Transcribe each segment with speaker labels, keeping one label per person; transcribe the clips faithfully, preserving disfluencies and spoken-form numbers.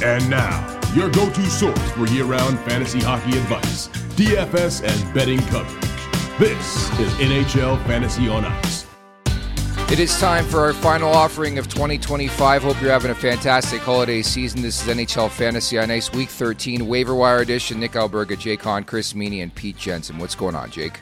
Speaker 1: And now, your go-to source for year-round fantasy hockey advice, D F S and betting coverage. This is N H L Fantasy on Ice.
Speaker 2: It is time for our final offering of twenty twenty-five. Hope you're having a fantastic holiday season. This is N H L Fantasy on Ice Week thirteen Waiver Wire Edition. Nick Alberga, Jake Hahn, Chris Meany, and Pete Jensen. What's going on, Jake?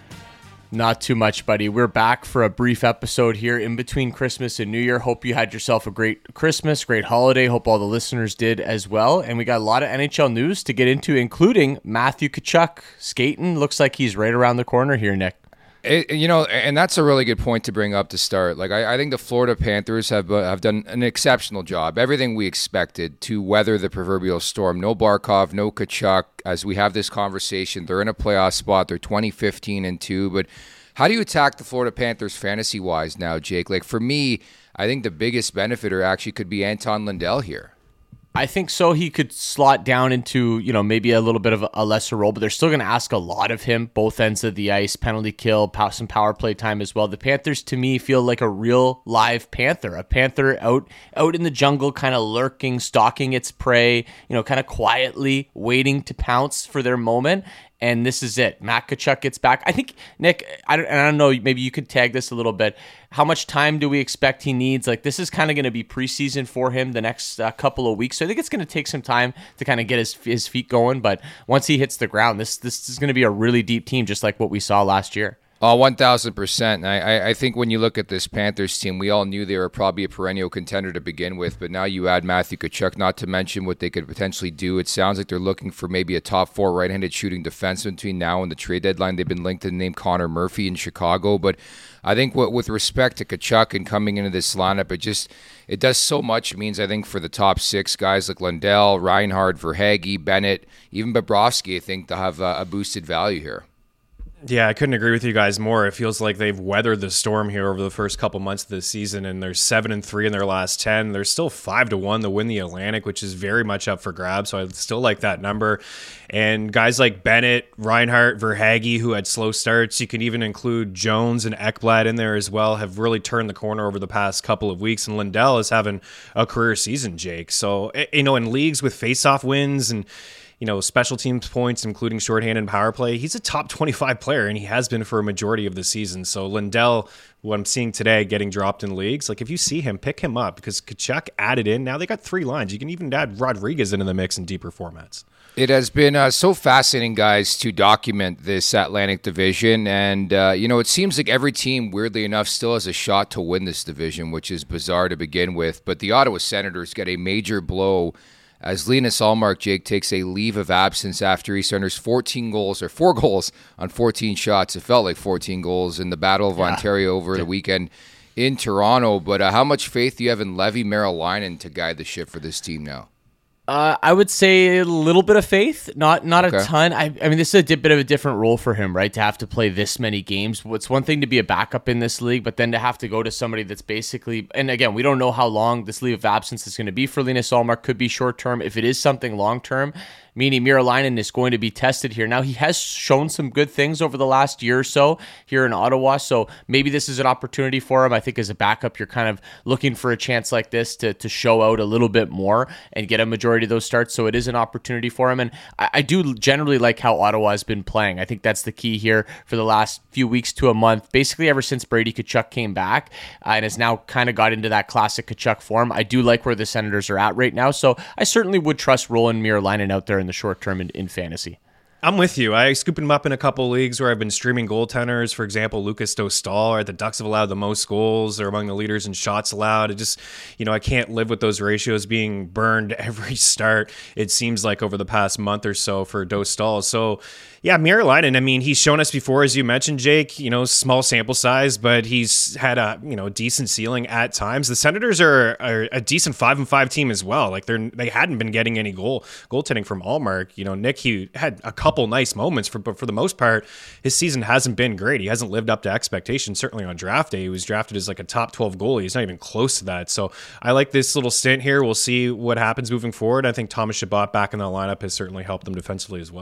Speaker 3: Not too much, buddy. We're back for a brief episode here in between Christmas and New Year. Hope you had yourself a great Christmas, great holiday. Hope all the listeners did as well. And we got a lot of N H L news to get into, including Matthew Tkachuk skating. Looks like he's right around the corner here, Nick.
Speaker 2: It, you know, and that's a really good point to bring up to start. Like, I, I think the Florida Panthers have uh, have done an exceptional job. Everything we expected to weather the proverbial storm. No Barkov, no Tkachuk. As we have this conversation, they're in a playoff spot. They're twenty fifteen and two. But how do you attack the Florida Panthers fantasy-wise now, Jake? Like, for me, I think the biggest benefiter actually could be Anton Lundell here.
Speaker 3: I think so. He could slot down into, you know, maybe a little bit of a lesser role, but they're still going to ask a lot of him, both ends of the ice, penalty kill, some power play time as well. The Panthers, to me, feel like a real live panther, a panther out out in the jungle, kind of lurking, stalking its prey, you know, kind of quietly waiting to pounce for their moment. And this is it. Matt Tkachuk gets back. I think, Nick, I don't, and I don't know, maybe you could tag this a little bit. How much time do we expect he needs? Like, this is kind of going to be preseason for him the next uh, couple of weeks. So I think it's going to take some time to kind of get his his feet going. But once he hits the ground, this this is going to be a really deep team, just like what we saw last year.
Speaker 2: Oh, one thousand percent. I, I think when you look at this Panthers team, we all knew they were probably a perennial contender to begin with, but now you add Matthew Tkachuk, not to mention what they could potentially do. It sounds like they're looking for maybe a top four right-handed shooting defenseman between now and the trade deadline. They've been linked to the name Connor Murphy in Chicago, but I think what, with respect to Tkachuk and coming into this lineup, it just it does so much. It means, I think, for the top six guys like Lundell, Reinhart, Verhaeghe, Bennett, even Bobrovsky, I think they'll have a, a boosted value here.
Speaker 4: Yeah, I couldn't agree with you guys more. It feels like they've weathered the storm here over the first couple months of the season, and they're seven and three in their last ten. They're still five to one to win the Atlantic, which is very much up for grabs. So I still like that number. And guys like Bennett, Reinhart, Verhaeghe, who had slow starts, you can even include Jones and Ekblad in there as well, have really turned the corner over the past couple of weeks. And Lundell is having a career season, Jake. So, you know, in leagues with face-off wins and you know, special teams points, including shorthand and power play, he's a top twenty-five player, and he has been for a majority of the season. So Lundell, what I'm seeing today, getting dropped in leagues, like if you see him, pick him up because Tkachuk added in. Now they got three lines. You can even add Rodriguez into the mix in deeper formats.
Speaker 2: It has been uh, so fascinating, guys, to document this Atlantic division. And, uh, you know, it seems like every team, weirdly enough, still has a shot to win this division, which is bizarre to begin with. But the Ottawa Senators get a major blow as Linus Ullmark, Jake, takes a leave of absence after he surrenders fourteen goals, or four goals on fourteen shots. It felt like fourteen goals in the Battle of yeah. Ontario over the weekend in Toronto. But uh, how much faith do you have in Levi Merilainen to guide the ship for this team now?
Speaker 3: Uh, I would say a little bit of faith, not not okay. a ton. I, I mean, this is a bit of a different role for him, right? To have to play this many games. It's one thing to be a backup in this league, but then to have to go to somebody that's basically, and again, we don't know how long this leave of absence is going to be for Linus Ullmark. Could be short term. If it is something long term, meaning Merilainen is going to be tested here. Now, he has shown some good things over the last year or so here in Ottawa, so maybe this is an opportunity for him. I think as a backup, you're kind of looking for a chance like this to, to show out a little bit more and get a majority of those starts, so it is an opportunity for him. And I, I do generally like how Ottawa has been playing. I think that's the key here for the last few weeks to a month, basically ever since Brady Tkachuk came back uh, and has now kind of got into that classic Tkachuk form. I do like where the Senators are at right now, so I certainly would trust rolling Merilainen out there in the short term in, in fantasy.
Speaker 4: I'm with you. I scooped him up in a couple of leagues where I've been streaming goaltenders. For example, Lucas Dostal, or the Ducks have allowed the most goals. They're among the leaders in shots allowed. It just, you know, I can't live with those ratios being burned every start, it seems like, over the past month or so for Dostal. So, yeah, Merilainen, I mean, he's shown us before, as you mentioned, Jake, you know, small sample size, but he's had a, you know, decent ceiling at times. The Senators are, are a decent five and five team as well. Like, they're, they hadn't been getting any goal goaltending from Ullmark. You know, Nick, he had a couple nice moments, for, but for the most part, his season hasn't been great. He hasn't lived up to expectations, certainly on draft day. He was drafted as like a top twelve goalie. He's not even close to that. So I like this little stint here. We'll see what happens moving forward. I think Thomas Chabot back in that lineup has certainly helped them defensively as well.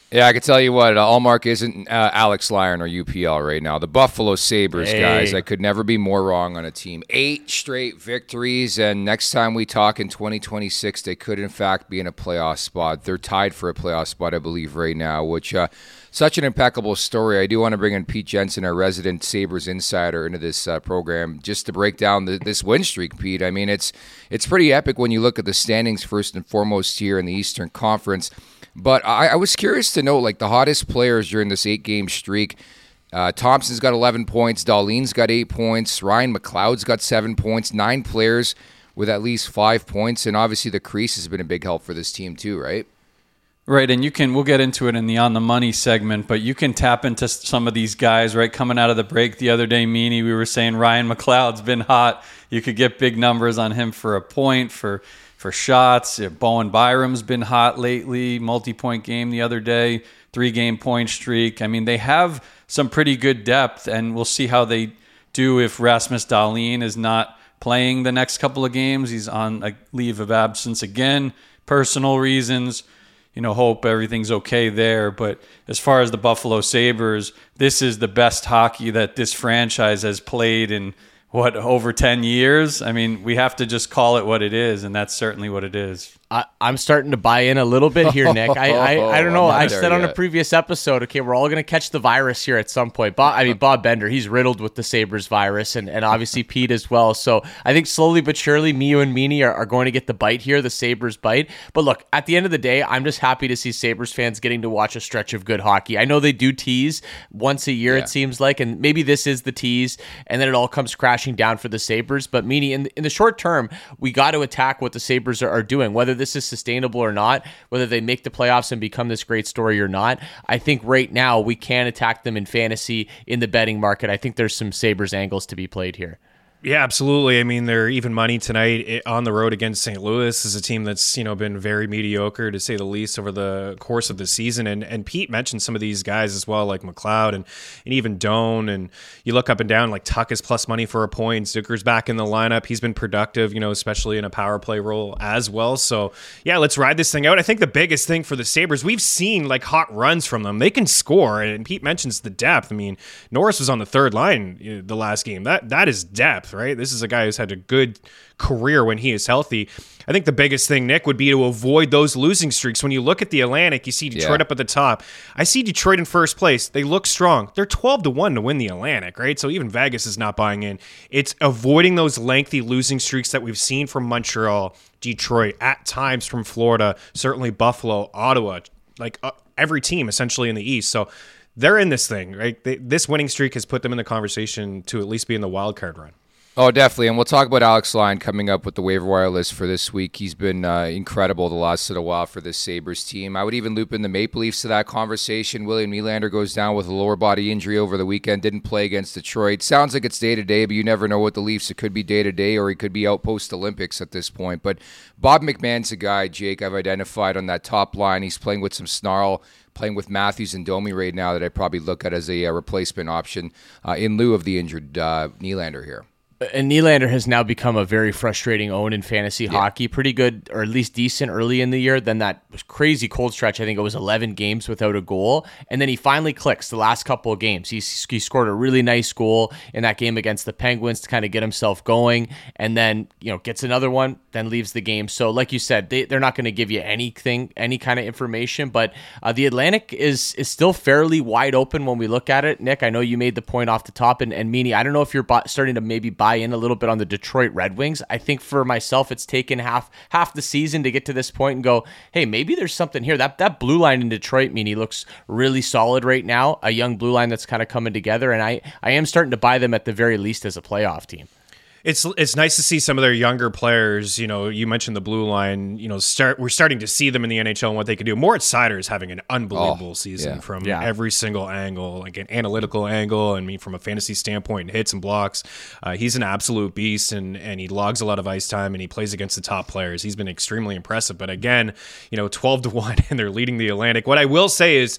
Speaker 2: Yeah, I can tell you what, Allmark isn't uh, Alex Lyon or U P L right now. The Buffalo Sabres, hey. guys, I could never be more wrong on a team. Eight straight victories, and next time we talk in twenty twenty-six, they could, in fact, be in a playoff spot. They're tied for a playoff spot, I believe, right now, which uh, such an impeccable story. I do want to bring in Pete Jensen, our resident Sabres insider, into this uh, program just to break down the, this win streak, Pete. I mean, it's it's pretty epic when you look at the standings first and foremost here in the Eastern Conference. But I, I was curious to know, like, the hottest players during this eight-game streak. Uh, Thompson's got eleven points. Dahlin's got eight points. Ryan McLeod's got seven points. Nine players with at least five points. And obviously the crease has been a big help for this team too, right?
Speaker 5: Right, and you can, we'll get into it in the On the Money segment, but you can tap into some of these guys, right? Coming out of the break the other day, Meanie, we were saying Ryan McLeod's been hot. You could get big numbers on him for a point, for for shots. Bowen Byram's been hot lately, multi-point game the other day, three-game point streak. I mean, they have some pretty good depth, and we'll see how they do if Rasmus Dahlin is not playing the next couple of games. He's on a leave of absence again, personal reasons. You know, hope everything's okay there. But as far as the Buffalo Sabres, this is the best hockey that this franchise has played in, what, over ten years? I mean, we have to just call it what it is, and that's certainly what it is.
Speaker 3: I, I'm starting to buy in a little bit here, Nick. I I, I don't know. I said on a previous episode, okay, we're all going to catch the virus here at some point. Bob, I mean, Bob Bender, he's riddled with the Sabres virus, and, and obviously Pete as well. So I think slowly but surely, Mio and Meanie are, are going to get the bite here, the Sabres bite. But look, at the end of the day, I'm just happy to see Sabres fans getting to watch a stretch of good hockey. I know they do tease once a year, yeah. it seems like, and maybe this is the tease, and then it all comes crashing down for the Sabres. But Meanie, in, in the short term, we got to attack what the Sabres are, are doing, whether this is sustainable or not, whether they make the playoffs and become this great story or not. I think right now we can attack them in fantasy, in the betting market. I think there's some Sabres angles to be played here.
Speaker 4: Yeah, absolutely. I mean, they're even money tonight on the road against Saint Louis. This is a team that's, you know, been very mediocre, to say the least, over the course of the season. And and Pete mentioned some of these guys as well, like McLeod and, and even Doan. And you look up and down, like Tuck is plus money for a point. Zucker's back in the lineup. He's been productive, you know, especially in a power play role as well. So, yeah, let's ride this thing out. I think the biggest thing for the Sabres, we've seen, like, hot runs from them. They can score. And Pete mentions the depth. I mean, Norris was on the third line you know, the last game. That That is depth, right? This is a guy who's had a good career when he is healthy. I think the biggest thing, Nick, would be to avoid those losing streaks. When you look at the Atlantic, you see Detroit yeah. up at the top. I see Detroit in first place. They look strong. They're twelve to one to win the Atlantic, right? So even Vegas is not buying in. It's avoiding those lengthy losing streaks that we've seen from Montreal, Detroit, at times from Florida, certainly Buffalo, Ottawa, like uh, every team essentially in the East. So they're in this thing, right? They, this winning streak has put them in the conversation to at least be in the wild card run.
Speaker 2: Oh, definitely. And we'll talk about Alex Lyon coming up with the waiver wire list for this week. He's been uh, incredible the last little while for this Sabres team. I would even loop in the Maple Leafs to that conversation. William Nylander goes down with a lower body injury over the weekend, didn't play against Detroit. Sounds like it's day-to-day, but you never know with the Leafs. It could be day-to-day, or he could be out post-Olympics at this point. But Bob McMahon's a guy, Jake, I've identified on that top line. He's playing with some snarl, playing with Matthews and Domi right now, that I'd probably look at as a, a replacement option uh, in lieu of the injured uh, Nylander here.
Speaker 3: And Nylander has now become a very frustrating own in fantasy yeah. hockey. Pretty good, or at least decent early in the year. Then that crazy cold stretch, I think it was eleven games without a goal. And then he finally clicks the last couple of games. He, he scored a really nice goal in that game against the Penguins to kind of get himself going. And then, you know, gets another one, then leaves the game. So like you said, they, they're not going to give you anything, any kind of information. But uh, the Atlantic is is still fairly wide open when we look at it. Nick, I know you made the point off the top. And, and Meanie, I don't know if you're starting to maybe buy in a little bit on the Detroit Red Wings. I think for myself, it's taken half half the season to get to this point and go, hey, maybe there's something here. That that blue line in Detroit, Meanie, looks really solid right now. A young blue line that's kind of coming together, and I, I am starting to buy them at the very least as a playoff team.
Speaker 4: It's it's nice to see some of their younger players. You know, you mentioned the blue line. You know, start we're starting to see them in the N H L and what they can do. Moritz Seider is having an unbelievable oh, season yeah. from yeah. every single angle, like an analytical angle. I mean, from a fantasy standpoint, hits and blocks. Uh, he's an absolute beast, and and he logs a lot of ice time, and he plays against the top players. He's been extremely impressive. But again, you know, twelve to one, and they're leading the Atlantic. What I will say is,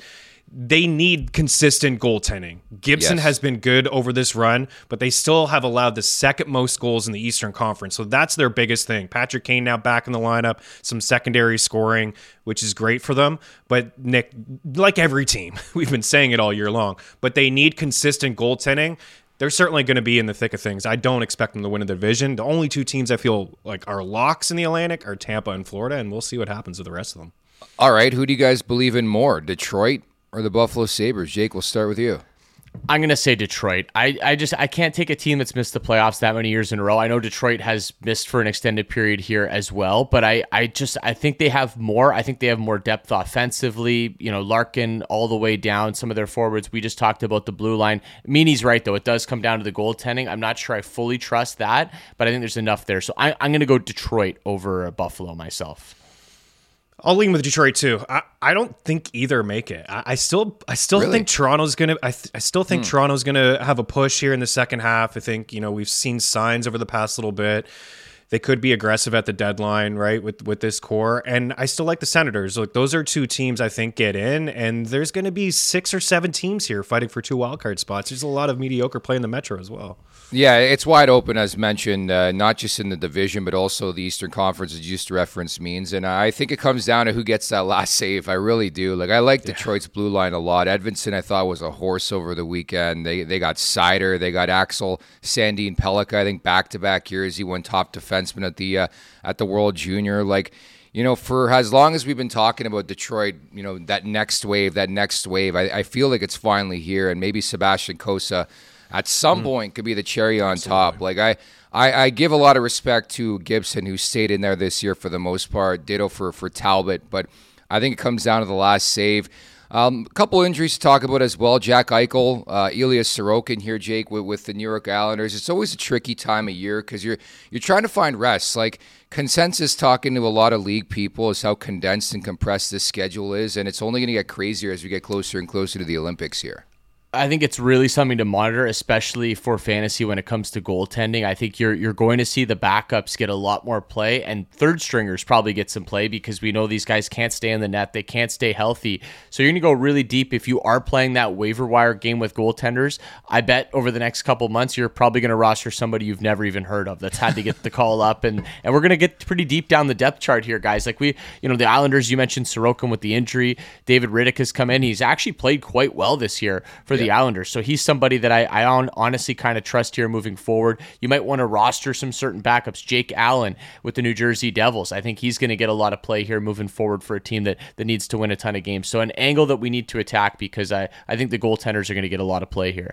Speaker 4: they need consistent goaltending. Gibson
Speaker 2: Yes.
Speaker 4: has been good over this run, but they still have allowed the second most goals in the Eastern Conference. So that's their biggest thing. Patrick Kane now back in the lineup, some secondary scoring, which is great for them. But Nick, like every team, we've been saying it all year long, but they need consistent goaltending. They're certainly going to be in the thick of things. I don't expect them to win the division. The only two teams I feel like are locks in the Atlantic are Tampa and Florida, and we'll see what happens with the rest of them.
Speaker 2: All right, who do you guys believe in more, Detroit or the Buffalo Sabres? Jake, we'll start with you.
Speaker 3: I'm going to say Detroit. I, I just I can't take a team that's missed the playoffs that many years in a row. I know Detroit has missed for an extended period here as well, but I, I just I think they have more. I think they have more depth offensively. You know, Larkin all the way down. Some of their forwards. We just talked about the blue line. Meany's right, though. It does come down to the goaltending. I'm not sure I fully trust that, but I think there's enough there. So I, I'm going to go Detroit over Buffalo myself.
Speaker 4: I'll lean with Detroit too. I, I don't think either make it. I, I still I still
Speaker 2: Really?
Speaker 4: think Toronto's gonna. I, th- I still think
Speaker 2: Hmm.
Speaker 4: Toronto's gonna have a push here in the second half. I think you know we've seen signs over the past little bit. They could be aggressive at the deadline, right, with with this core. And I still like the Senators. Look, those are two teams I think get in, and there's going to be six or seven teams here fighting for two wildcard spots. There's a lot of mediocre play in the Metro as well.
Speaker 2: Yeah, it's wide open, as mentioned, uh, not just in the division, but also the Eastern Conference, as you just referenced, means. And I think it comes down to who gets that last save. I really do. Like, I like Detroit's blue line a lot. Edvinsson, I thought, was a horse over the weekend. They they got Sider. They got Axel Sandin Pellikka, I think, back-to-back years. He won top defenseman at the uh, at the World Junior. Like, you know, for as long as we've been talking about Detroit, you know, that next wave, that next wave, I, I feel like it's finally here. And maybe Sebastian Cossa at some mm. point could be the cherry on Absolutely. top. Like I, I, I give a lot of respect to Gibson, who stayed in there this year for the most part. Ditto for, for Talbot. But I think it comes down to the last save. Um, a couple injuries to talk about as well. Jack Eichel, uh, Ilya Sorokin here, Jake, with, with the New York Islanders. It's always a tricky time of year because you're you're trying to find rest. Like, consensus talking to a lot of league people is how condensed and compressed this schedule is, and it's only going to get crazier as we get closer and closer to the Olympics here.
Speaker 3: I think it's really something to monitor, especially for fantasy when it comes to goaltending. I think you're you're going to see the backups get a lot more play, and third stringers probably get some play because we know these guys can't stay in the net. They can't stay healthy. So you're going to go really deep if you are playing that waiver wire game with goaltenders. I bet over the next couple months, you're probably going to roster somebody you've never even heard of that's had to get the call up. And, and we're going to get pretty deep down the depth chart here, guys. Like we, you know, the Islanders, you mentioned Sorokin with the injury. David Rittich has come in. He's actually played quite well this year for the Islanders. So he's somebody that I, I on, honestly kind of trust here moving forward. You might want to roster some certain backups. Jake Allen with the New Jersey Devils. I think he's going to get a lot of play here moving forward for a team that, that needs to win a ton of games. So an angle that we need to attack because I, I think the goaltenders are going to get a lot of play here.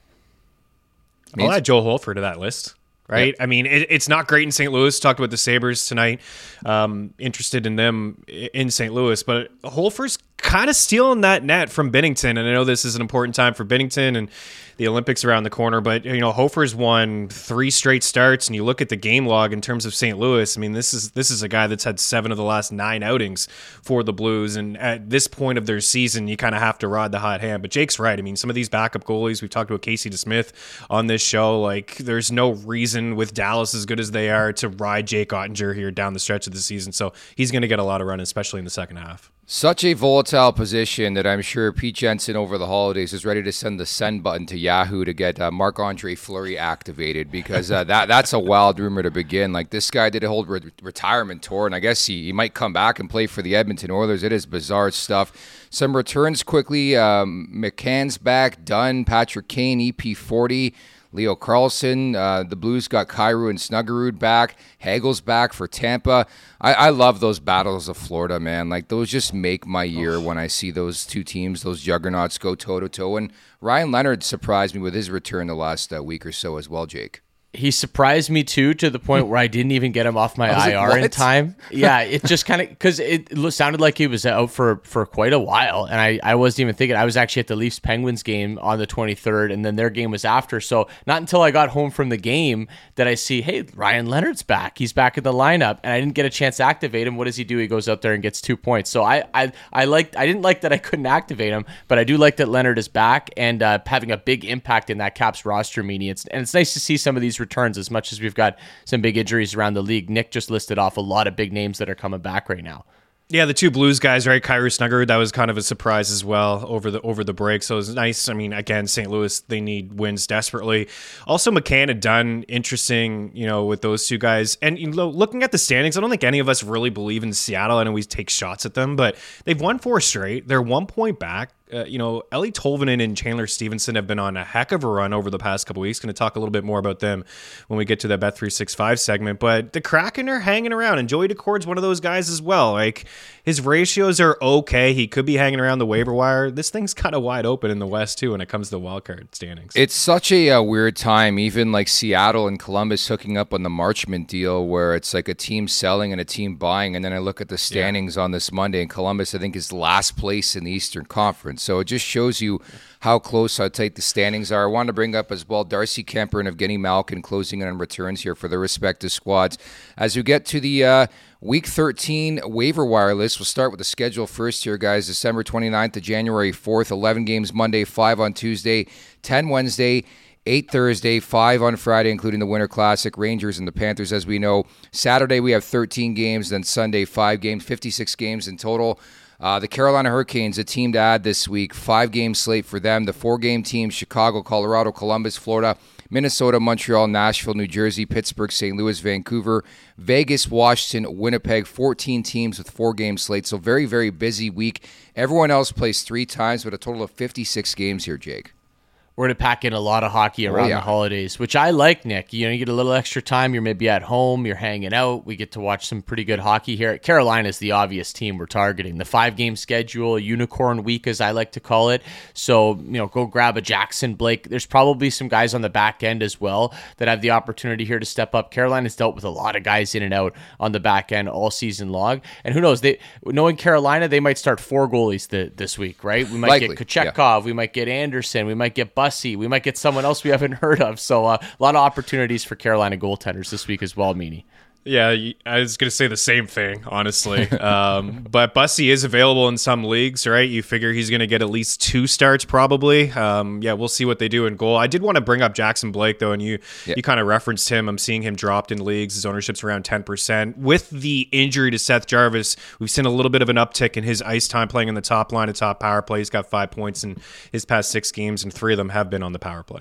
Speaker 4: I'll add Joel Holford to that list. Right? Yep. I mean, it, it's not great in Saint Louis. Talked about the Sabres tonight. Um, interested in them in Saint Louis. But Holford's kind of stealing that net from Binnington. And I know this is an important time for Binnington and the Olympics around the corner. But, you know, Hofer's won three straight starts. And you look at the game log in terms of Saint Louis. I mean, this is this is a guy that's had seven of the last nine outings for the Blues. And at this point of their season, you kind of have to ride the hot hand. But Jake's right. I mean, some of these backup goalies, we've talked about Casey DeSmith on this show. Like, there's no reason with Dallas as good as they are to ride Jake Ottinger here down the stretch of the season. So he's going to get a lot of run, especially in the second half.
Speaker 2: Such a volatile position that I'm sure Pete Jensen over the holidays is ready to send the send button to Yahoo to get uh, Marc-Andre Fleury activated because uh, that that's a wild rumor to begin. Like, this guy did a whole re- retirement tour, and I guess he, he might come back and play for the Edmonton Oilers. It is bizarre stuff. Some returns quickly. Um, McCann's back, Dunn, Patrick Kane, E P forty. Leo Carlson, uh, the Blues got Kyrou and Snuggerud back. Hagel's back for Tampa. I, I love those battles of Florida, man. Like, those just make my year when I see those two teams, those juggernauts go toe-to-toe. And Ryan Leonard surprised me with his return the last uh, week or so as well, Jake.
Speaker 3: He surprised me, too, to the point where I didn't even get him off my I, I R like, in time. Yeah, it just kind of, because it sounded like he was out for, for quite a while, and I, I wasn't even thinking. I was actually at the Leafs-Penguins game on the twenty-third, and then their game was after. So not until I got home from the game that I see, hey, Ryan Leonard's back. He's back in the lineup, and I didn't get a chance to activate him. What does he do? He goes out there and gets two points. So I I, I liked. I didn't like that I couldn't activate him, but I do like that Leonard is back and uh, having a big impact in that Caps roster meeting. It's, and it's nice to see some of these returns as much as we've got some big injuries around the league. Nick just listed off a lot of big names that are coming back right now.
Speaker 4: Yeah, the two Blues guys, right? Kyrou Snuggerud, that was kind of a surprise as well over the over the break. So it was nice. I mean, again, Saint Louis, they need wins desperately. Also, McCann had done interesting, you know, with those two guys. And you know, looking at the standings, I don't think any of us really believe in Seattle. I know we take shots at them, but they've won four straight. They're one point back. Uh, you know, Ellie Tolvanen and Chandler Stevenson have been on a heck of a run over the past couple weeks. Going to talk a little bit more about them when we get to the Bet three sixty-five segment. But the Kraken are hanging around, and Joey Decord's one of those guys as well. Like, his ratios are okay. He could be hanging around the waiver wire. This thing's kind of wide open in the West, too, when it comes to the wildcard standings.
Speaker 2: It's such a uh, weird time, even like Seattle and Columbus hooking up on the Marchment deal, where it's like a team selling and a team buying. And then I look at the standings yeah. on this Monday, and Columbus, I think, is last place in the Eastern Conference. So it just shows you how close, how tight the standings are. I wanted to bring up as well Darcy Kemper and Evgeny Malkin closing in on returns here for their respective squads. As we get to the uh, Week thirteen waiver wire list, we'll start with the schedule first here, guys. December twenty-ninth to January fourth, eleven games Monday, five on Tuesday, ten Wednesday, eight Thursday, five on Friday, including the Winter Classic, Rangers and the Panthers, as we know. Saturday, we have thirteen games, then Sunday, five games, fifty-six games in total. Uh, the Carolina Hurricanes, a team to add this week, five-game slate for them. The four-game teams, Chicago, Colorado, Columbus, Florida, Minnesota, Montreal, Nashville, New Jersey, Pittsburgh, Saint Louis, Vancouver, Vegas, Washington, Winnipeg, fourteen teams with four-game slates. So very, very busy week. Everyone else plays three times, but a total of fifty-six games here, Jake.
Speaker 3: We're going to pack in a lot of hockey around oh, yeah. the holidays, which I like, Nick. You know, you get a little extra time. You're maybe at home. You're hanging out. We get to watch some pretty good hockey here. Carolina is the obvious team we're targeting. The five-game schedule, unicorn week, as I like to call it. So, you know, go grab a Jackson Blake. There's probably some guys on the back end as well that have the opportunity here to step up. Carolina's dealt with a lot of guys in and out on the back end all season long. And who knows, they knowing Carolina, they might start four goalies the, this week, right? We might Likely, get Kochetkov. Yeah. We might get Anderson. We might get Bussy. We might get someone else we haven't heard of. So uh, a lot of opportunities for Carolina goaltenders this week as well, Meanie.
Speaker 4: Yeah, I was going to say the same thing, honestly. um, but Bussy is available in some leagues, right? You figure he's going to get at least two starts probably. Um, yeah, we'll see what they do in goal. I did want to bring up Jackson Blake, though, and you yeah. you kind of referenced him. I'm seeing him dropped in leagues. His ownership's around ten percent. With the injury to Seth Jarvis, we've seen a little bit of an uptick in his ice time playing in the top line, a top power play. He's got five points in his past six games, and three of them have been on the power play.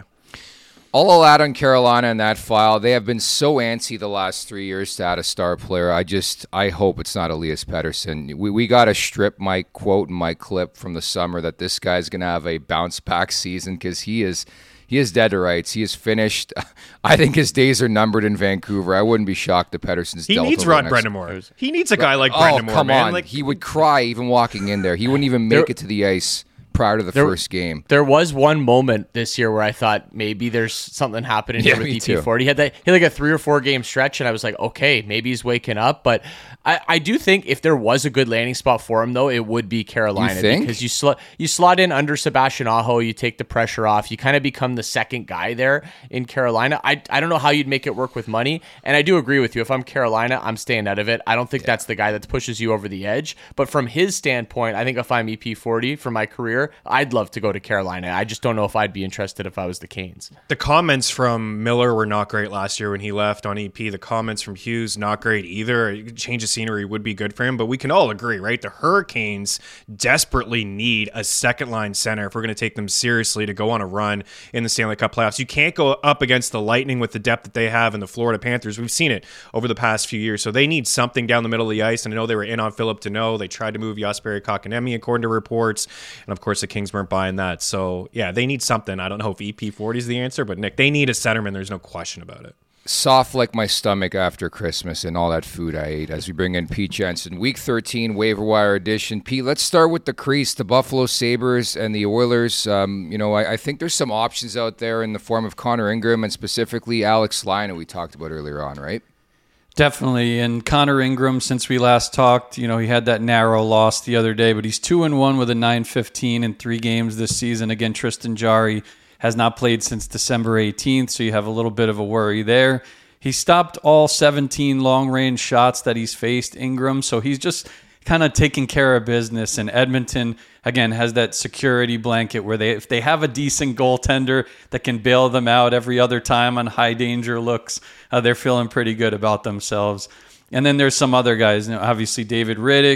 Speaker 2: All I'll add on Carolina in that file, they have been so antsy the last three years to add a star player. I just, I hope it's not Elias Pettersson. We we got to strip my quote and my clip from the summer that this guy's going to have a bounce-back season because he is he is dead to rights. He is finished. I think his days are numbered in Vancouver. I wouldn't be shocked if Pettersson's
Speaker 4: He
Speaker 2: dealt
Speaker 4: needs Rod Brind'Amour. He needs a guy like
Speaker 2: oh,
Speaker 4: Brind'Amour,
Speaker 2: come
Speaker 4: man.
Speaker 2: on.
Speaker 4: Like,
Speaker 2: he would cry even walking in there. He wouldn't even make
Speaker 3: there,
Speaker 2: it to the ice prior to the
Speaker 3: there,
Speaker 2: first game.
Speaker 3: There was one moment this year where I thought maybe there's something happening
Speaker 2: yeah,
Speaker 3: here with
Speaker 2: E
Speaker 3: E P forty. He had that he had like a three or four game stretch, and I was like, okay, maybe he's waking up. But I, I do think if there was a good landing spot for him, though, it would be Carolina.
Speaker 2: You think?
Speaker 3: Because you, sl- you slot in under Sebastian Aho, you take the pressure off, you kind of become the second guy there in Carolina. I, I don't know how you'd make it work with money, and I do agree with you. If I'm Carolina, I'm staying out of it. I don't think yeah. that's the guy that pushes you over the edge. But from his standpoint, I think if I'm E P forty for my career, I'd love to go to Carolina. I just don't know if I'd be interested if I was the Canes.
Speaker 4: The comments from Miller were not great last year when he left on E P. The comments from Hughes, not great either. Change of scenery would be good for him, but we can all agree, right? The Hurricanes desperately need a second line center if we're going to take them seriously to go on a run in the Stanley Cup playoffs. You can't go up against the Lightning with the depth that they have in the Florida Panthers. We've seen it over the past few years. So they need something down the middle of the ice, and I know they were in on Philip Deneau. They tried to move Jesperi Kotkaniemi according to reports, and of course the Kings weren't buying that. So yeah, they need something. I don't know if E P forty is the answer, but Nick, they need a centerman. There's no question about it.
Speaker 2: Soft like my stomach after Christmas and all that food I ate as we bring in Pete Jensen. Week thirteen waiver wire edition. Pete, let's start with the crease, the Buffalo Sabres and the Oilers. Um, you know, I, I think there's some options out there in the form of Connor Ingram and specifically Alex Lyon, who we talked about earlier on, right?
Speaker 5: Definitely. And Connor Ingram, since we last talked, you know, he had that narrow loss the other day, but he's two and one with a nine fifteen in three games this season. Again, Tristan Jarry has not played since December eighteenth, so you have a little bit of a worry there. He stopped all seventeen long-range shots that he's faced, Ingram, so he's just kind of taking care of business. And Edmonton, again, has that security blanket where they, if they have a decent goaltender that can bail them out every other time on high-danger looks, uh, they're feeling pretty good about themselves. And then there's some other guys, you know, obviously David Riddick,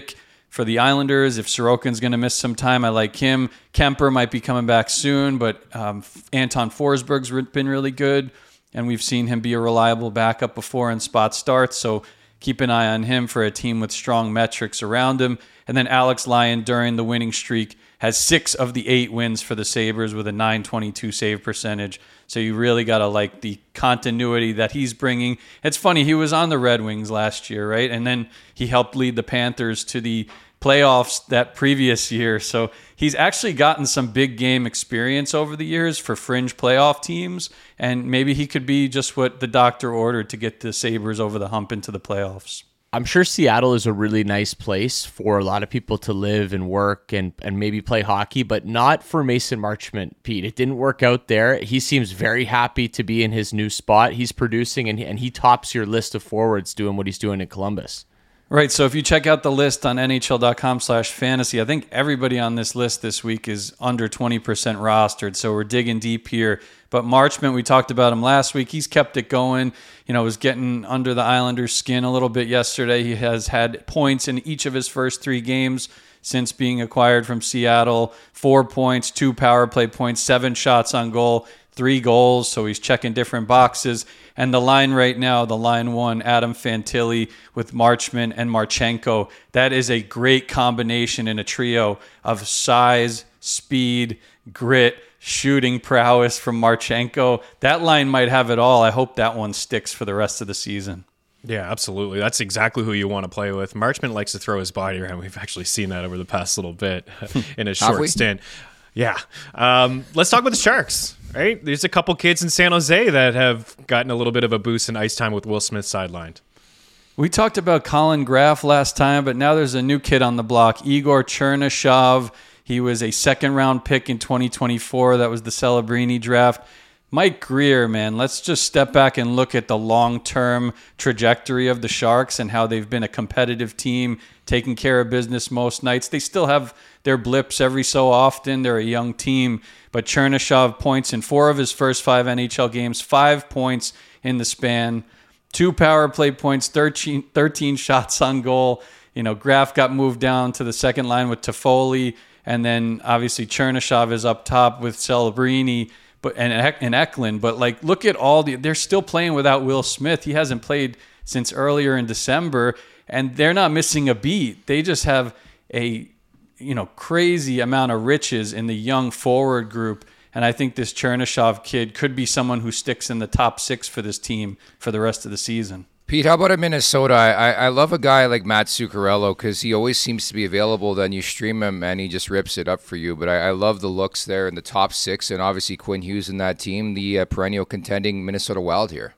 Speaker 5: For the Islanders, if Sorokin's going to miss some time, I like him. Kemper might be coming back soon, but um, Anton Forsberg's been really good, and we've seen him be a reliable backup before in spot starts, so keep an eye on him for a team with strong metrics around him. And then Alex Lyon, during the winning streak, has six of the eight wins for the Sabres with a nine twenty-two save percentage. So you really got to like the continuity that he's bringing. It's funny, he was on the Red Wings last year, right? And then he helped lead the Panthers to the playoffs that previous year. So he's actually gotten some big game experience over the years for fringe playoff teams. And maybe he could be just what the doctor ordered to get the Sabres over the hump into the playoffs.
Speaker 3: I'm sure Seattle is a really nice place for a lot of people to live and work and, and maybe play hockey, but not for Mason Marchment, Pete. It didn't work out there. He seems very happy to be in his new spot. He's producing, and, and he tops your list of forwards doing what he's doing in Columbus.
Speaker 5: Right, so if you check out the list on N H L dot com slash fantasy, I think everybody on this list this week is under twenty percent rostered, so we're digging deep here. But Marchment, we talked about him last week. He's kept it going. You know, was getting under the Islanders' skin a little bit yesterday. He has had points in each of his first three games since being acquired from Seattle. Four points, two power play points, seven shots on goal, three goals, so he's checking different boxes. And the line right now, the line one, Adam Fantilli with Marchment and Marchenko, that is a great combination in a trio of size, speed, grit, shooting prowess from Marchenko. That line might have it all. I hope that one sticks for the rest of the season.
Speaker 4: Yeah, absolutely. That's exactly who you want to play with. Marchment likes to throw his body around. We've actually seen that over the past little bit in a short stint. Yeah. Um, let's talk about the Sharks, right? There's a couple kids in San Jose that have gotten a little bit of a boost in ice time with Will Smith sidelined.
Speaker 5: We talked about Colin Graf last time, but now there's a new kid on the block, Igor Chernyshov. He was a second-round pick in twenty twenty-four. That was the Celebrini draft. Mike Grier, man, let's just step back and look at the long-term trajectory of the Sharks and how they've been a competitive team, taking care of business most nights. They still have their blips every so often. They're a young team, but Chernyshov points in four of his first five N H L games, five points in the span, two power play points, thirteen, thirteen shots on goal. You know, Graf got moved down to the second line with Toffoli, and then obviously Chernyshov is up top with Celebrini. But and and Eklund, but like look at all the they're still playing without Will Smith. He hasn't played since earlier in December, and they're not missing a beat. They just have a you know crazy amount of riches in the young forward group, and I think this Chernyshov kid could be someone who sticks in the top six for this team for the rest of the season.
Speaker 2: Pete, how about in Minnesota? I, I love a guy like Matt Zuccarello because he always seems to be available. Then you stream him and he just rips it up for you. But I, I love the looks there in the top six, and obviously Quinn Hughes in that team, the uh, perennial contending Minnesota Wild here.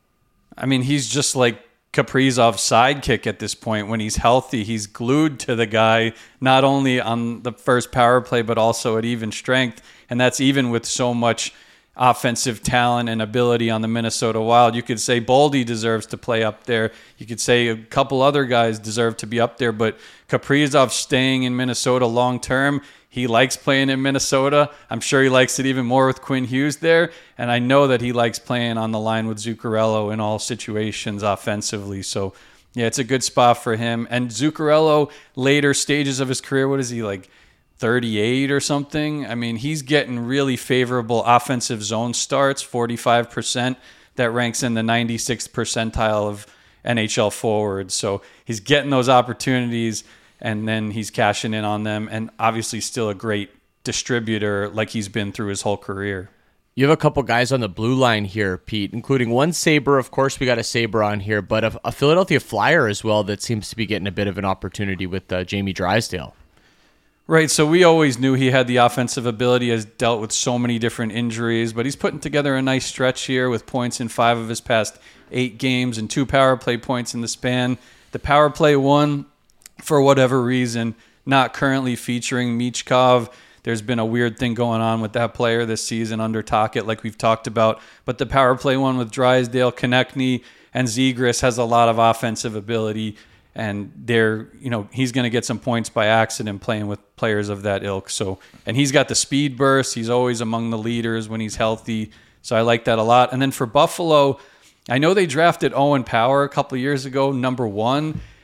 Speaker 5: I mean, he's just like Kaprizov's sidekick at this point. When he's healthy, he's glued to the guy, not only on the first power play, but also at even strength. And that's even with so much offensive talent and ability on the Minnesota Wild. You could say Boldy deserves to play up there. You could say a couple other guys deserve to be up there, but Kaprizov staying in Minnesota long term, he likes playing in Minnesota. I'm sure he likes it even more with Quinn Hughes there, and I know that he likes playing on the line with Zuccarello in all situations offensively. So yeah, it's a good spot for him. And Zuccarello, later stages of his career, what is he, like thirty-eight or something? I mean, he's getting really favorable offensive zone starts, forty-five percent. That ranks in the ninety-sixth percentile of N H L forwards. So he's getting those opportunities, and then he's cashing in on them, and obviously still a great distributor like he's been through his whole career.
Speaker 3: You have a couple guys on the blue line here, Pete, including one Sabre. Of course, we got a Sabre on here, but a, a Philadelphia Flyer as well that seems to be getting a bit of an opportunity with uh, Jamie Drysdale.
Speaker 5: Right, so we always knew he had the offensive ability, has dealt with so many different injuries, but he's putting together a nice stretch here with points in five of his past eight games and two power play points in the span. The power play one, for whatever reason, not currently featuring Michkov. There's been a weird thing going on with that player this season under Tocchet, like we've talked about. But the power play one with Drysdale, Konechny, and Zegras has a lot of offensive ability. And they're, you know, he's going to get some points by accident playing with players of that ilk. So, and he's got the speed burst. He's always among the leaders when he's healthy. So I like that a lot. And then for Buffalo, I know they drafted Owen Power a couple of years ago, number one,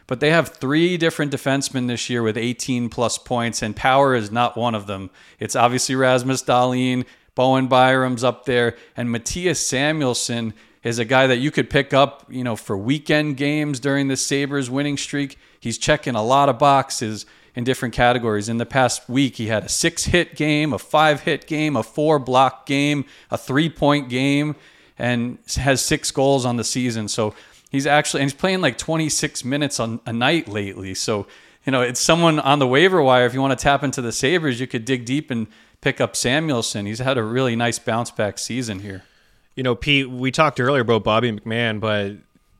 Speaker 5: But they have three different defensemen this year with eighteen plus points, and Power is not one of them. It's obviously Rasmus Dahlin, Bowen Byram's up there, and Matthias Samuelsson is a guy that you could pick up, you know, for weekend games during the Sabres winning streak. He's checking a lot of boxes in different categories. In the past week, he had a six-hit game, a five-hit game, a four-block game, a three-point game, and has six goals on the season. So he's actually, and he's playing like twenty-six minutes on a night lately. So, you know, it's someone on the waiver wire. If you want to tap into the Sabres, you could dig deep and pick up Samuelsson. He's had a really nice bounce-back season here.
Speaker 4: You know, Pete, we talked earlier about Bobby McMann, but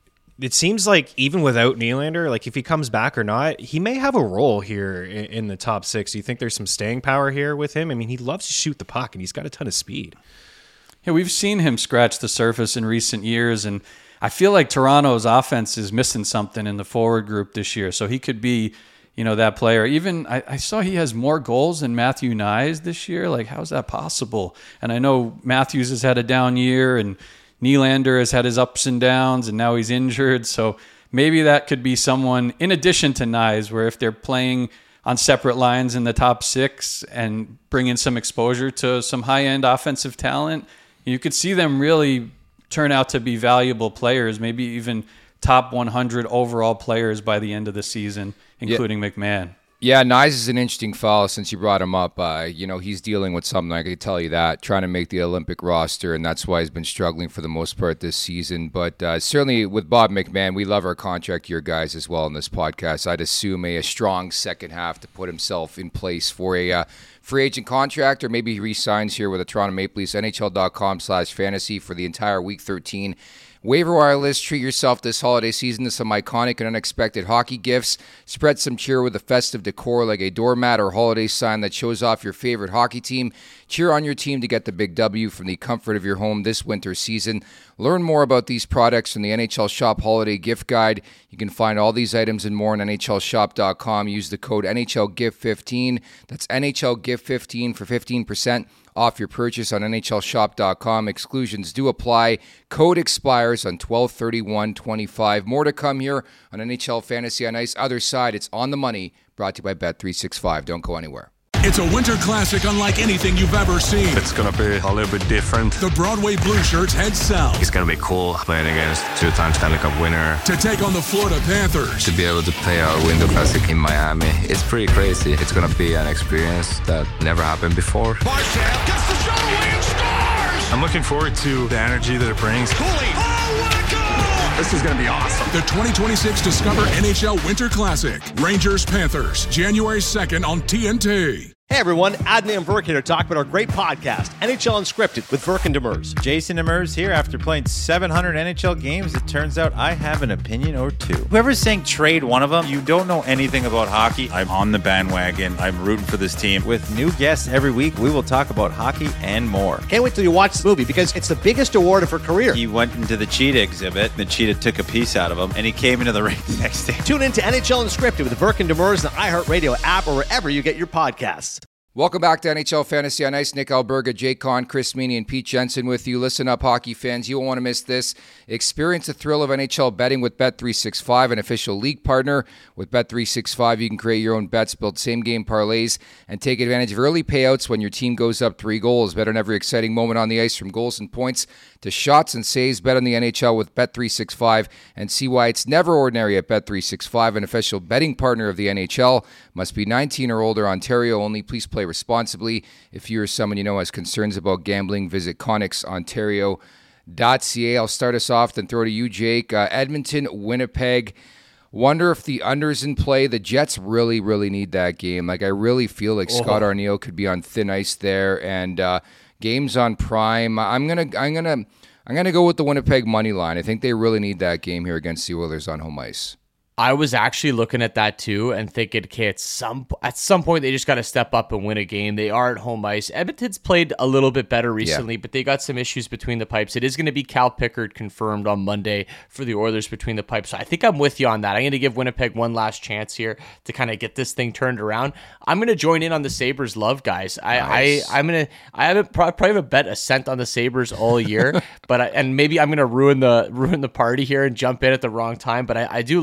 Speaker 4: it seems like even without Nylander, like if he comes back or not, he may have a role here in, in the top six. Do you think there's some staying power here with him? I mean, he loves to shoot the puck, and he's got a ton of speed.
Speaker 5: Yeah, we've seen him scratch the surface in recent years, and I feel like Toronto's offense is missing something in the forward group this year, so he could be, you know, that player. Even I, I saw he has more goals than Matthew Knies this year. Like, how's that possible? And I know Matthews has had a down year, and Nylander has had his ups and downs, and now he's injured. So maybe that could be someone, in addition to Knies, where if they're playing on separate lines in the top six and bringing some exposure to some high-end offensive talent, you could see them really turn out to be valuable players, maybe even top one hundred overall players by the end of the season, including yeah. McMahon.
Speaker 2: Yeah, Knies is an interesting fellow since you brought him up. Uh, you know, he's dealing with something, I can tell you that, trying to make the Olympic roster, and that's why he's been struggling for the most part this season. But uh, certainly with Bob McMahon, we love our contract year guys as well in this podcast. I'd assume a, a strong second half to put himself in place for a uh, free agent contract, or maybe he re-signs here with the Toronto Maple Leafs, N H L dot com slash fantasy for the entire Week thirteen. Waiver wire list. Treat yourself this holiday season to some iconic and unexpected hockey gifts. Spread some cheer with a festive decor like a doormat or holiday sign that shows off your favorite hockey team. Cheer on your team to get the big W from the comfort of your home this winter season. Learn more about these products in the N H L Shop Holiday Gift Guide. You can find all these items and more on N H L shop dot com. Use the code N H L gift fifteen. That's N H L gift fifteen for fifteen percent off your purchase on N H L shop dot com. Exclusions do apply. Code expires on twelve thirty-one twenty-five. More to come here on N H L Fantasy on Ice. Other side, it's On the Money, brought to you by Bet three sixty-five. Don't go anywhere.
Speaker 1: It's a winter classic unlike anything you've ever seen.
Speaker 6: It's going to be a little bit different.
Speaker 1: The Broadway Blue Shirts head south.
Speaker 6: It's going to be cool playing against two-time Stanley Cup winner.
Speaker 1: To take on the Florida Panthers.
Speaker 6: To be able to play our Winter Classic in Miami. It's pretty crazy. It's going to be an experience that never happened before.
Speaker 1: Marchand gets the shot away and scores!
Speaker 6: I'm looking forward to the energy that it brings.
Speaker 1: Cooley. Oh, what a goal!
Speaker 6: This is going to be awesome.
Speaker 1: The twenty twenty-six Discover N H L Winter Classic. Rangers-Panthers, January second on T N T.
Speaker 7: Hey everyone, Adnan and Burke here to talk about our great podcast, N H L Unscripted with Burke and Demers.
Speaker 8: Jason Demers here. After playing seven hundred N H L games, it turns out I have an opinion or two. Whoever's saying trade one of them, you don't know anything about hockey. I'm on the bandwagon. I'm rooting for this team. With new guests every week, we will talk about hockey and more.
Speaker 7: Can't wait till you watch this movie because it's the biggest award of her career.
Speaker 8: He went into the cheetah exhibit. The cheetah took a piece out of him, and he came into the ring the next day.
Speaker 7: Tune in to N H L Unscripted with Burke and Demers on the iHeartRadio app or wherever you get your podcasts.
Speaker 2: Welcome back to N H L Fantasy on Ice. Nick Alberga, Jake Kahn, Chris Meany, and Pete Jensen with you. Listen up, hockey fans. You won't want to miss this. Experience the thrill of N H L betting with Bet three sixty-five, an official league partner. With Bet three sixty-five, you can create your own bets, build same-game parlays, and take advantage of early payouts when your team goes up three goals. Bet on every exciting moment on the ice, from goals and points to shots and saves. Bet on the N H L with Bet three sixty-five and see why it's never ordinary at Bet three sixty-five, an official betting partner of the N H L. Must be nineteen or older, Ontario only. Please play responsibly. If you or someone you know has concerns about gambling, visit Connex Ontario dot C A. I'll start us off, then throw to you, Jake. Uh, Edmonton, Winnipeg. Wonder if the under's in play. The Jets really, really need that game. Like, I really feel like oh. Scott Arniel could be on thin ice there, and uh, games on Prime. I'm gonna, I'm gonna, I'm gonna go with the Winnipeg money line. I think they really need that game here against the Oilers on home ice.
Speaker 3: I was actually looking at that too and thinking, okay, at some at some point they just got to step up and win a game. They are at home ice. Edmonton's played a little bit better recently, yeah. but they got some issues between the pipes. It is going to be Cal Pickard confirmed on Monday for the Oilers between the pipes. So I think I'm with you on that. I'm going to give Winnipeg one last chance here to kind of get this thing turned around. I'm going to join in on the Sabres love, guys. I, nice. I I'm going to I haven't probably haven't bet a cent on the Sabres all year, but I, and maybe I'm going to ruin the ruin the party here and jump in at the wrong time. But I, I do like them against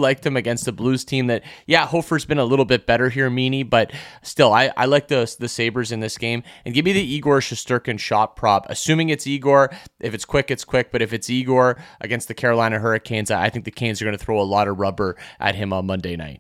Speaker 3: against the Blues team that, yeah, Hofer's been a little bit better here, Meany, but still, I, I like the the Sabres in this game. And give me the Igor Shesterkin shot prop, assuming it's Igor. If it's quick, it's quick, but if it's Igor against the Carolina Hurricanes, I think the Canes are going to throw a lot of rubber at him on Monday night.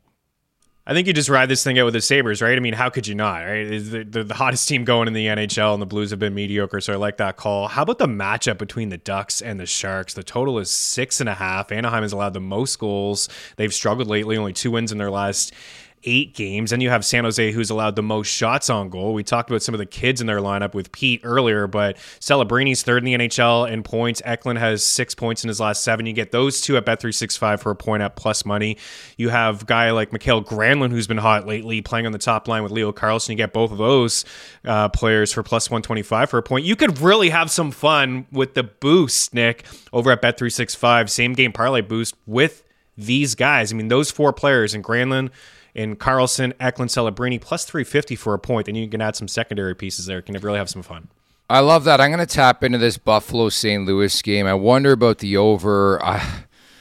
Speaker 4: I think you just ride this thing out with the Sabres, right? I mean, how could you not, right? They're the, the hottest team going in the N H L, and the Blues have been mediocre, so I like that call. How about the matchup between the Ducks and the Sharks? The total is six and a half. Anaheim has allowed the most goals. They've struggled lately, only two wins in their last eight games. And you have San Jose, who's allowed the most shots on goal. We talked about some of the kids in their lineup with Pete earlier, but Celebrini's third in the N H L in points. Eklund has six points in his last seven. You get those two at Bet three sixty-five for a point at plus money. You have a guy like Mikael Granlund, who's been hot lately, playing on the top line with Leo Carlsson. You get both of those uh, players for plus one twenty-five for a point. You could really have some fun with the boost, Nick, over at Bet three sixty-five. Same game parlay boost with these guys. I mean, those four players in Granlund, in Carlson, Eklund, Celebrini, plus three fifty for a point. Then you can add some secondary pieces there. You can really have some fun.
Speaker 2: I love that. I'm going to tap into this Buffalo-Saint Louis game. I wonder about the over. I,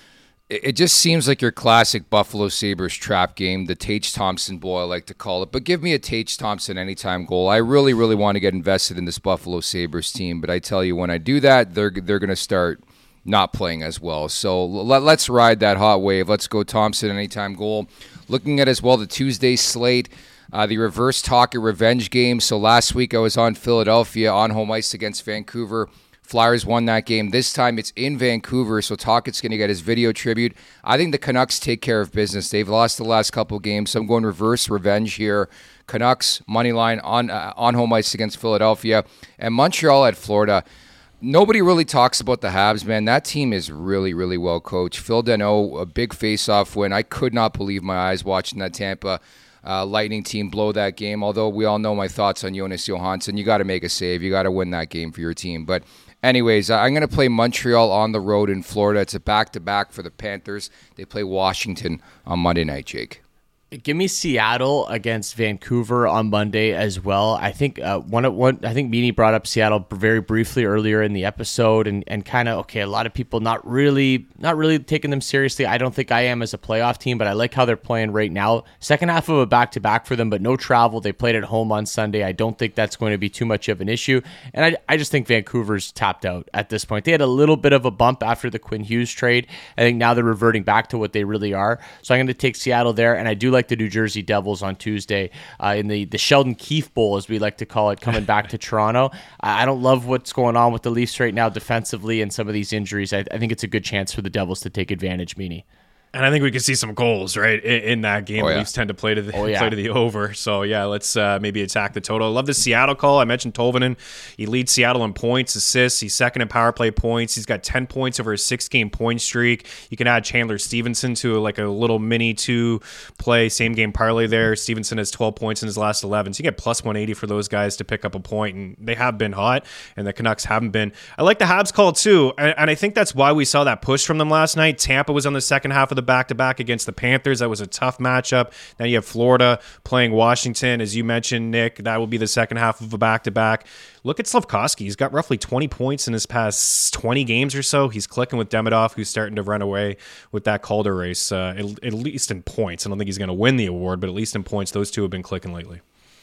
Speaker 2: it just seems like your classic Buffalo Sabres trap game, the Tage Thompson bowl, I like to call it. But give me a Tage Thompson anytime goal. I really, really want to get invested in this Buffalo Sabres team. But I tell you, when I do that, they're they're going to start not playing as well. So let, let's ride that hot wave. Let's go Thompson anytime goal. Looking at as well the Tuesday slate, uh, the reverse Tocchet revenge game. So last week I was on Philadelphia on home ice against Vancouver. Flyers won that game. This time it's in Vancouver, so Tocchet's going to get his video tribute. I think the Canucks take care of business. They've lost the last couple games, so I'm going reverse revenge here. Canucks, money line on, uh, on home ice against Philadelphia. And Montreal at Florida. Nobody really talks about the Habs, man. That team is really, really well coached. Phil Deneau, a big face-off win. I could not believe my eyes watching that Tampa uh, Lightning team blow that game, although we all know my thoughts on Jonas Johansson. You got to make a save. You got to win that game for your team. But anyways, I'm going to play Montreal on the road in Florida. It's a back-to-back for the Panthers. They play Washington on Monday night, Jake.
Speaker 3: Give me Seattle against Vancouver on Monday as well. I think uh, one, one. I think Meany brought up Seattle very briefly earlier in the episode, and, and kind of okay. A lot of people not really, not really taking them seriously. I don't think I am as a playoff team, but I like how they're playing right now. Second half of a back to back for them, but no travel. They played at home on Sunday. I don't think that's going to be too much of an issue, and I, I just think Vancouver's tapped out at this point. They had a little bit of a bump after the Quinn Hughes trade. I think now they're reverting back to what they really are. So I'm going to take Seattle there, and I do like the New Jersey Devils on Tuesday uh, in the, the Sheldon Keefe Bowl, as we like to call it, coming back to Toronto. I don't love what's going on with the Leafs right now defensively and some of these injuries. I, I think it's a good chance for the Devils to take advantage, Meany.
Speaker 4: And I think we could see some goals, right, in, in that game.
Speaker 2: Oh, yeah.
Speaker 4: The Leafs tend to play to the
Speaker 3: oh, yeah.
Speaker 4: play to the over. So yeah, let's uh, maybe attack the total. I love the Seattle call. I mentioned Tolvanen. He leads Seattle in points, assists. He's second in power play points. He's got ten points over a six-game point streak. You can add Chandler Stevenson to like a little mini two-play same-game parlay there. Stevenson has twelve points in his last eleven. So you get plus one eighty for those guys to pick up a point, and they have been hot, and the Canucks haven't been. I like the Habs call too, and, and I think that's why we saw that push from them last night. Tampa was on the second half of the back-to-back against the Panthers. That was a tough matchup. Now you have Florida playing Washington. As you mentioned, Nick, that will be the second half of a back-to-back. Look at Slafkovsky. He's got roughly twenty points in his past twenty games or so. He's clicking with Demidov, who's starting to run away with that Calder race, uh, at, at least in points. I don't think he's going to win the award, but at least in points, those two have been clicking lately.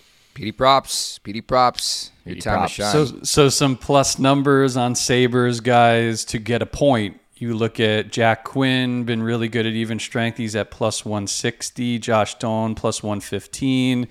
Speaker 2: P D props, P D props, your
Speaker 3: P D
Speaker 2: time
Speaker 3: props.
Speaker 2: to shine.
Speaker 5: So, so some plus numbers on Sabres, guys, to get a point. You look at Jack Quinn, been really good at even strength. He's at plus one sixty. Josh Doan, plus one fifteen.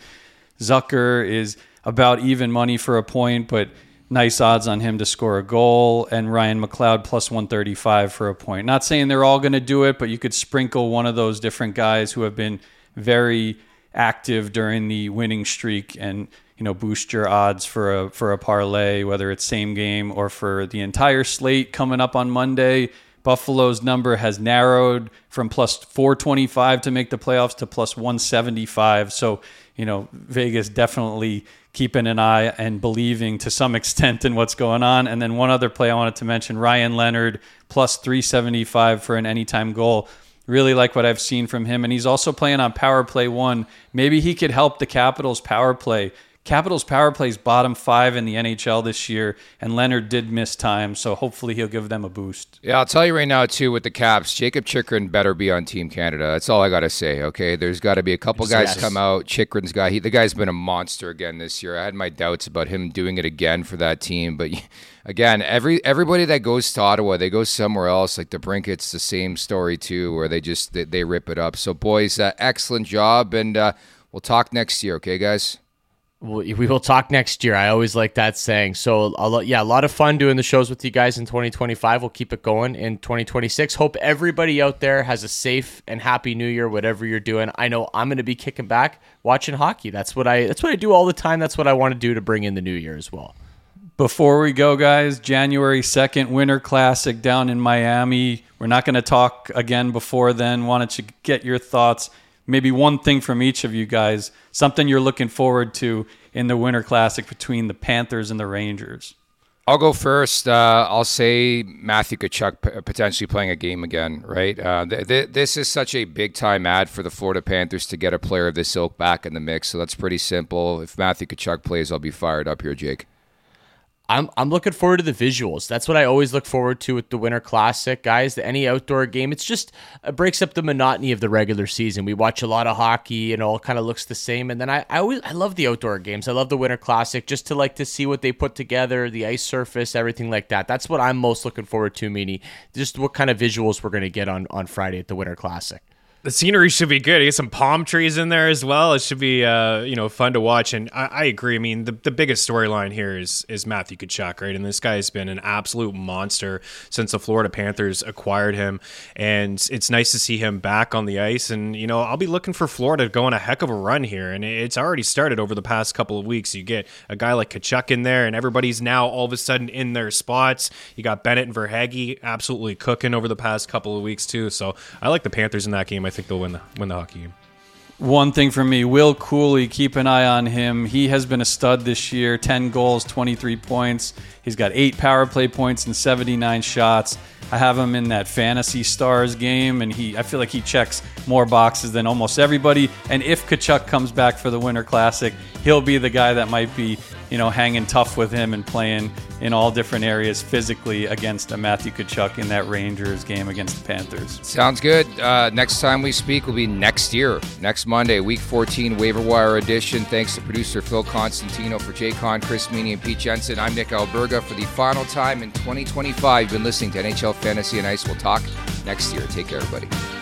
Speaker 5: Zucker is about even money for a point, but nice odds on him to score a goal. And Ryan McLeod, plus one thirty-five for a point. Not saying they're all going to do it, but you could sprinkle one of those different guys who have been very active during the winning streak and, you know, boost your odds for a for a parlay, whether it's same game or for the entire slate coming up on Monday. Buffalo's number has narrowed from plus four twenty-five to make the playoffs to plus one seventy-five. So, you know, Vegas definitely keeping an eye and believing to some extent in what's going on. And then one other play I wanted to mention, Ryan Leonard, plus three seventy-five for an anytime goal. Really like what I've seen from him. And he's also playing on power play one. Maybe he could help the Capitals power play Capitals power plays bottom five in the N H L this year, and Leonard did miss time, so hopefully he'll give them a boost.
Speaker 2: Yeah, I'll tell you right now, too, with the Caps, Jacob Chychrun better be on Team Canada. That's all I got to say, okay? There's got to be a couple guys
Speaker 3: yes.
Speaker 2: come out. Chychrun's guy, he, the guy's been a monster again this year. I had my doubts about him doing it again for that team, but again, every everybody that goes to Ottawa, they go somewhere else. Like the Brinkets, the same story, too, where they just they, they rip it up. So, boys, uh, excellent job, and uh, we'll talk next year, okay, guys?
Speaker 3: We will talk next year. I always like that saying. So, a lot, yeah, a lot of fun doing the shows with you guys in twenty twenty-five. We'll keep it going in twenty twenty-six. Hope everybody out there has a safe and happy New Year, whatever you're doing. I know I'm going to be kicking back watching hockey. That's what I. That's what I do all the time. That's what I want to do to bring in the New Year as well.
Speaker 5: Before we go, guys, January second, Winter Classic down in Miami. We're not going to talk again before then. Wanted to get your thoughts. Maybe one thing from each of you guys, something you're looking forward to in the Winter Classic between the Panthers and the Rangers.
Speaker 2: I'll go first. Uh, I'll say Matthew Tkachuk p- potentially playing a game again, right? Uh, th- th- this is such a big-time ad for the Florida Panthers to get a player of this ilk back in the mix, so that's pretty simple. If Matthew Tkachuk plays, I'll be fired up here, Jake.
Speaker 3: I'm I'm looking forward to the visuals. That's what I always look forward to with the Winter Classic, guys. The, any outdoor game, it's just it breaks up the monotony of the regular season. We watch a lot of hockey and it all kind of looks the same. And then I, I always I love the outdoor games. I love the Winter Classic just to like to see what they put together, the ice surface, everything like that. That's what I'm most looking forward to, Meanie. Just what kind of visuals we're going to get on, on Friday at the Winter Classic.
Speaker 4: The scenery should be good. You get some palm trees in there as well. It should be, uh, you know, fun to watch. And I, I agree. I mean, the, the biggest storyline here is is Matthew Tkachuk, right? And this guy has been an absolute monster since the Florida Panthers acquired him. And it's nice to see him back on the ice. And, you know, I'll be looking for Florida to go on a heck of a run here. And it's already started over the past couple of weeks. You get a guy like Tkachuk in there, and everybody's now all of a sudden in their spots. You got Bennett and Verhaeghe absolutely cooking over the past couple of weeks, too. So I like the Panthers in that game. I I think they'll win the win the hockey game.
Speaker 5: One thing for me, Will Cooley, keep an eye on him. He has been a stud this year, ten goals, twenty-three points. He's got eight power play points and seventy-nine shots. I have him in that Fantasy Stars game, and he I feel like he checks more boxes than almost everybody. And if Tkachuk comes back for the Winter Classic, he'll be the guy that might be, you know, hanging tough with him and playing in all different areas physically against a Matthew Tkachuk in that Rangers game against the Panthers.
Speaker 2: Sounds good. Uh, next time we speak will be next year, next Monday, Week fourteen Waiver Wire edition. Thanks to producer Phil Constantino, for Jay Con, Chris Meany, and Pete Jensen. I'm Nick Alberga for the final time in twenty twenty-five. You've been listening to N H L Fantasy and Ice. We'll talk next year. Take care, everybody.